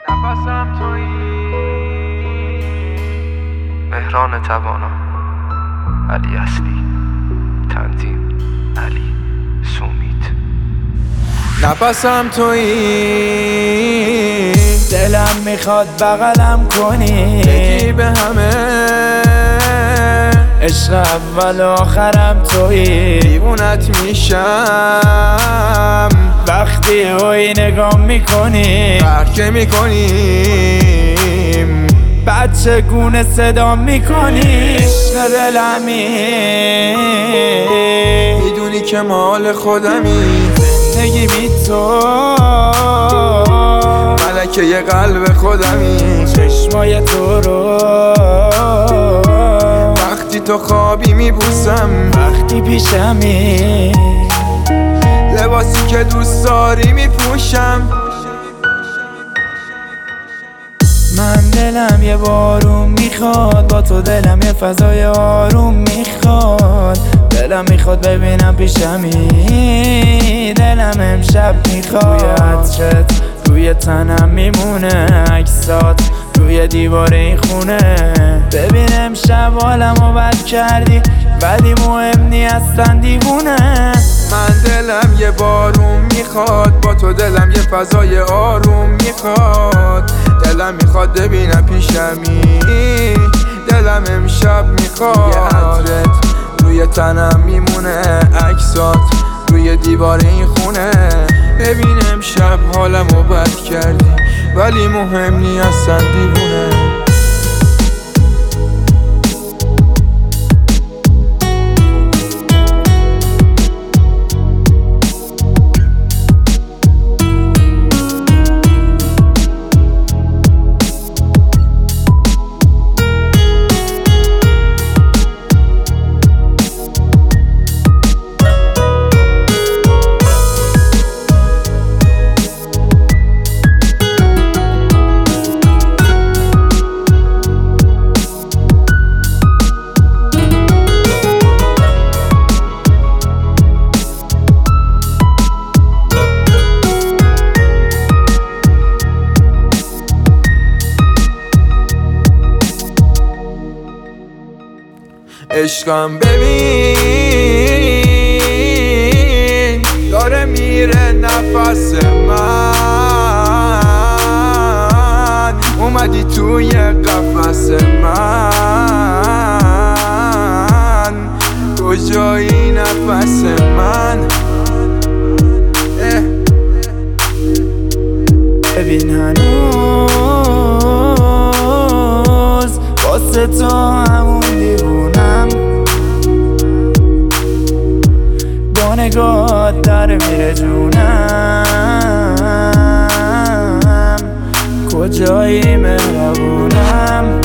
نفسم تویی. مهران توانا، علی اصلی، تنظیم علی سومیت. نفسم تویی، دلم میخواد بغلم کنی، بگی به همه عشق اول آخرم تویی. دیوونت میشم وقتی اوی نگاه میکنی، فرق میکنیم بعد چگونه صدا میکنی. عشق دلمی، میدونی که مال خودمی، زندگی بی تو ملکه ی قلب خودمی. چشمای تو رو وقتی تو خوابی میبوسم، وقتی پیشمی لباسی که دوست داری میپوشم. من دلم یه بارون میخواد، با تو دلم یه فضای آروم میخواد. دلم میخواد ببینم پیشمی، دلم امشب میخواد روی عطرت روی تنم میمونه، عکسات روی دیوار این خونه. ببین امشب حالمو بد کردی ولی مهم نی اصلا دیوونه. من دلم یه بارون میخواد، با تو دلم یه فضای آروم میخواد. دلم میخواد ببینم پیشمی، دلم امشب میخواد یه عطرت روی تنم میمونه، عکسات روی دیوار این خونه. ببین امشب حالمو بد کردی ولی مهم نی اصلا دیوونه. عشقم ببین داره میره نفس من، اومدی توی قفس من، کجایی نفس من؟ ببین هنوز واسه تو همون دیوونم، با نگاهت در میره جونم، کجایی مهربونم.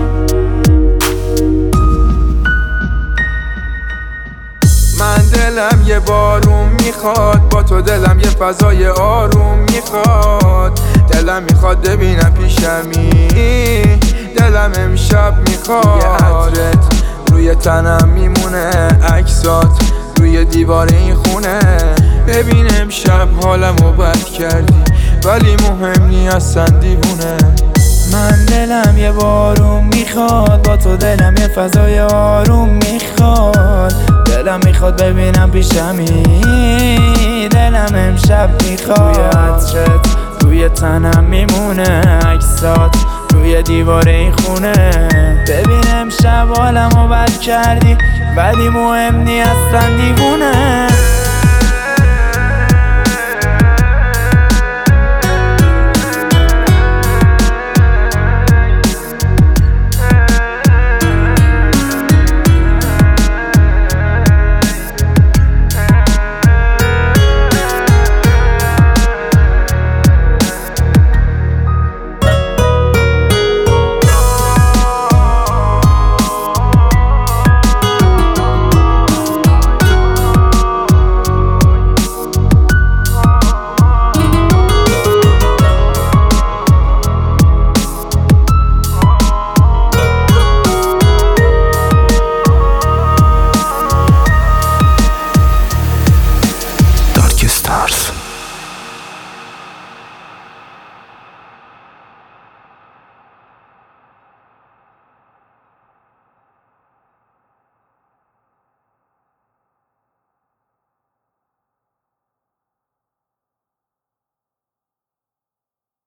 من دلم یه بارون میخواد، با تو دلم یه فضای آروم میخواد. دلم میخواد ببینم پیشمی، دلم امشب میخواد یه عطرت روی تنم میمونه، عکسات روی دیوار این خونه. ببین امشب حالمو بد کردی ولی مهم نی اصلا دیوونه. من دلم یه بارون میخواد، با تو دلم یه فضای آروم میخواد. دلم میخواد ببینم پیشمی، دلم امشب میخواد روی عطرت روی تنم میمونه، عکسات روی دیوار این خونه. ببین امشب حالمو بد کردی ولی مهم نی اصلا دیوونه.